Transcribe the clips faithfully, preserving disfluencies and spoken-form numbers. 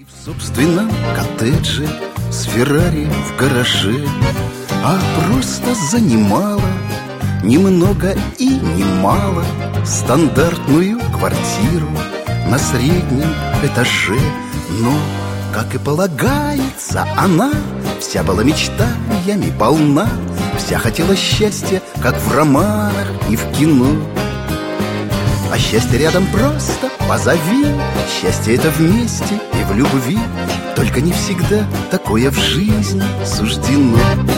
И в собственном коттедже с Феррари в гараже, а просто занимала немного и немало стандартную квартиру на среднем этаже. Но, как и полагается, она вся была мечтаниями полна, вся хотела счастья, как в романах и в кино. А счастье рядом просто позови. Счастье это вместе и в любви, только не всегда такое в жизни суждено.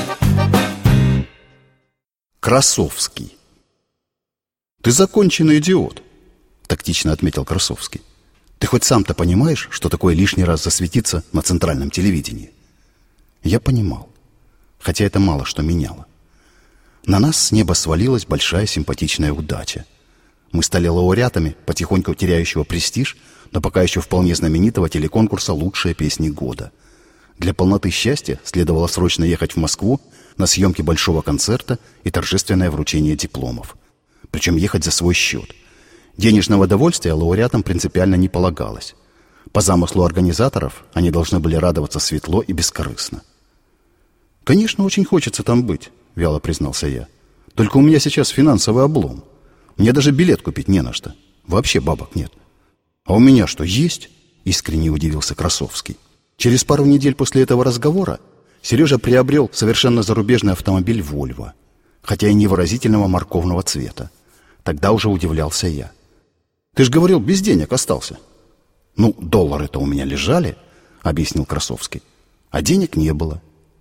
Красовский. «Ты законченный идиот», — тактично отметил Красовский. «Ты хоть сам-то понимаешь, что такое лишний раз засветиться на центральном телевидении?» Я понимал, хотя это мало что меняло. На нас с неба свалилась большая симпатичная удача. Мы стали лауреатами потихоньку теряющего престиж, но пока еще вполне знаменитого телеконкурса «Лучшие песни года». Для полноты счастья следовало срочно ехать в Москву на съемки большого концерта и торжественное вручение дипломов. Причем ехать за свой счет. Денежного довольствия лауреатам принципиально не полагалось. По замыслу организаторов они должны были радоваться светло и бескорыстно. «Конечно, очень хочется там быть», — вяло признался я. «Только у меня сейчас финансовый облом. Мне даже билет купить не на что. Вообще бабок нет». «А у меня что, есть?» — искренне удивился Красовский. Через пару недель после этого разговора Сережа приобрел совершенно зарубежный автомобиль «Вольво», хотя и невыразительного морковного цвета. Тогда уже удивлялся я. «Ты ж говорил, без денег остался». «Ну, доллары-то у меня лежали», — объяснил Красовский. «А денег не было».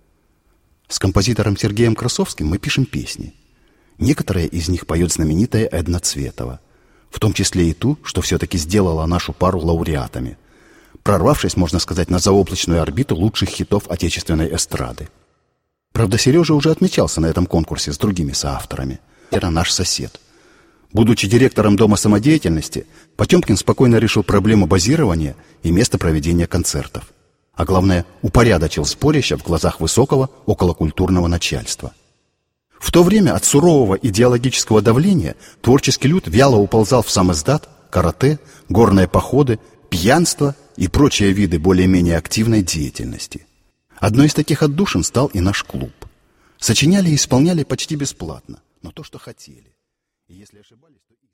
С композитором Сергеем Красовским мы пишем песни. Некоторые из них поет знаменитая Эдна Цветова, в том числе и ту, что все-таки сделала нашу пару лауреатами, прорвавшись, можно сказать, на заоблачную орбиту лучших хитов отечественной эстрады. Правда, Сережа уже отмечался на этом конкурсе с другими соавторами. Это наш сосед. Будучи директором Дома самодеятельности, Потемкин спокойно решил проблему базирования и места проведения концертов. А главное, упорядочил сборище в глазах высокого околокультурного начальства. В то время от сурового идеологического давления творческий люд вяло уползал в самиздат, карате, горные походы, пьянство и прочие виды более-менее активной деятельности. Одной из таких отдушин стал и наш клуб. Сочиняли и исполняли почти бесплатно, но то, что хотели. И если ошибались, то...